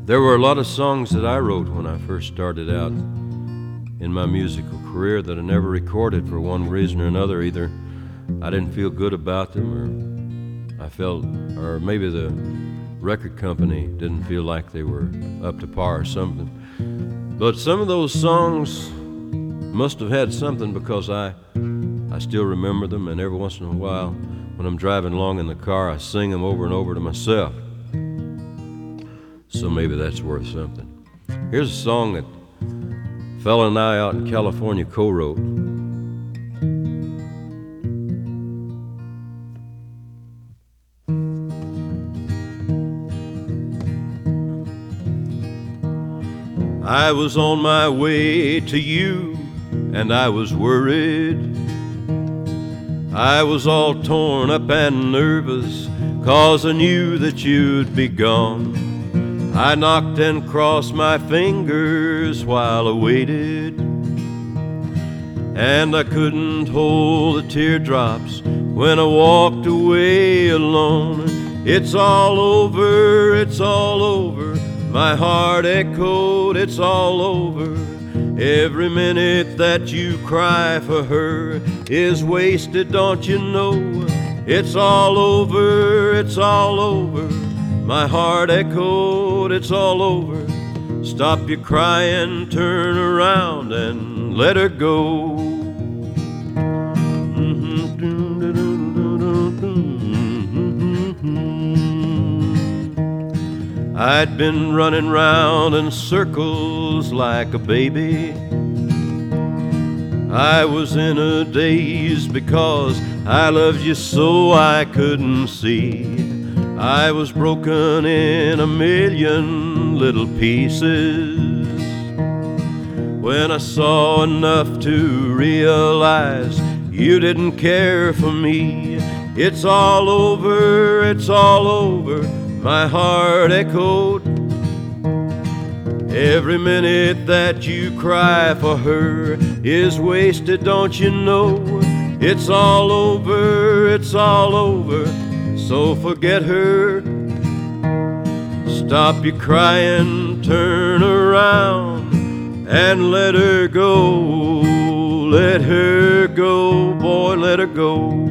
There were a lot of songs that I wrote when I first started out in my musical career that I never recorded for one reason or another. Either I didn't feel good about them, or I felt, or maybe the record company didn't feel like they were up to par or something. But some of those songs must have had something, because I still remember them, and every once in a while when I'm driving along in the car I sing them over and over to myself. So maybe that's worth something. Here's a song that a fella and I out in California co-wrote. I was on my way to you, and I was worried. I was all torn up and nervous, 'cause I knew that you'd be gone. I knocked and crossed my fingers while I waited, and I couldn't hold the teardrops when I walked away alone. It's all over, it's all over, my heart echoed, it's all over. Every minute that you cry for her is wasted, don't you know? It's all over, it's all over, my heart echoed, it's all over. Stop your crying, turn around and let her go. I'd been running round in circles like a baby. I was in a daze because I loved you so I couldn't see. I was broken in a million little pieces when I saw enough to realize you didn't care for me. It's all over, it's all over, my heart echoed. Every minute that you cry for her is wasted, don't you know? It's all over, it's all over, so forget her. Stop your crying, turn around and let her go. Let her go, boy, let her go.